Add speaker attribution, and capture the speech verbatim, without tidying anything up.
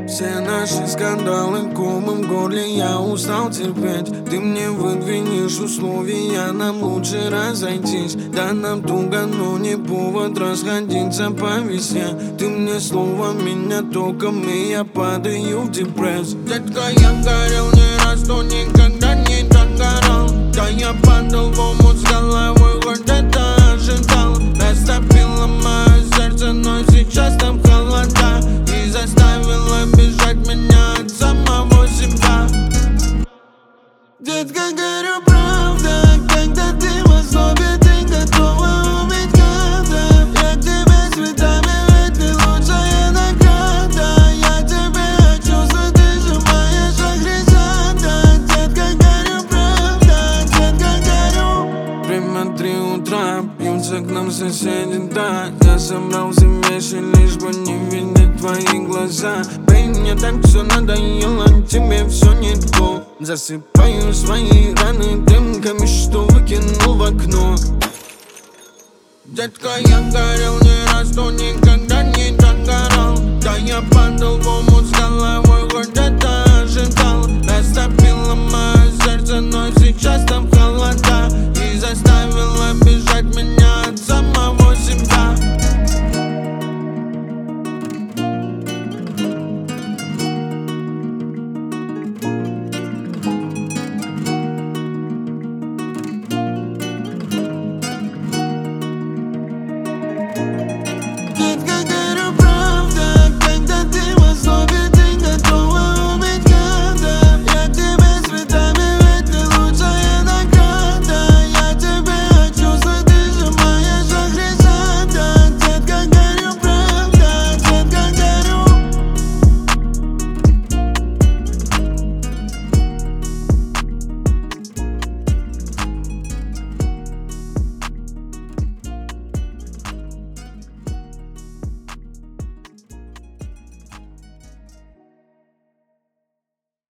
Speaker 1: Все наши скандалы комом в горле, я устал терпеть. Ты мне выдвинешь условия, нам лучше разойтись. Да нам туго, но не повод расходиться по весне. Ты мне слово, меня током, и я падаю в депресс. Детка, я горел не раз, но никогда не так горел. Да я падал в омут с головой, хоть это ожидал. Растопило мое сердце, но сейчас там холода. И заставила бежать меня от самого себя. Детка, горю правда, когда ты в основе, ты готова убить гада. Я к тебе цветами, ведь ты лучшая награда. Я тебе хочу, ты же моя Шахрезада. Детка, горю правда, детка, горю. Время три утра, бьются к нам соседи, да. Я собрал все вещи, лишь бы не видеть твои глаза. Бей, мне так все надоело, тебе все не то. Засыпаю свои раны дымками, что выкинул в окно. Детка, я горел не раз, но никогда не так горел. Да я падал в омут с головой.